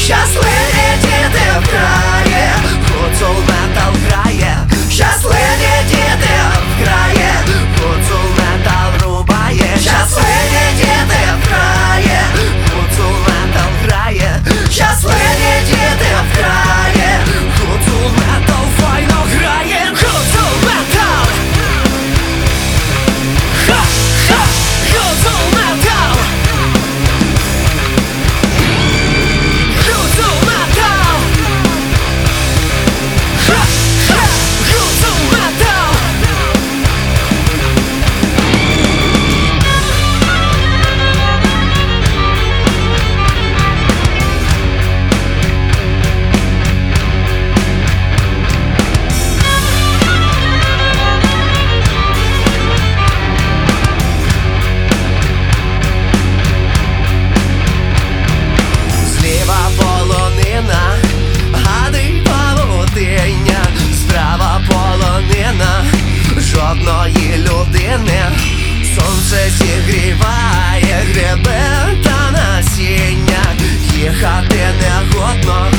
щасливі діти в краї, гуцул метал грає, щасливі діти в краї, гуцул метал рубає, щасливі діти в краї, гуцул метал грає, щасливі діти в краї, гуцул метал файно грає, гуцул метал. Ха-ха, гуцул метал. Гуцул метал. Ха-ха, гуцул метал. Зліва полонина, гадий павутиння, справа полонина, жодної людини. Сонце зігріває гриби та насіння, їхати не годно,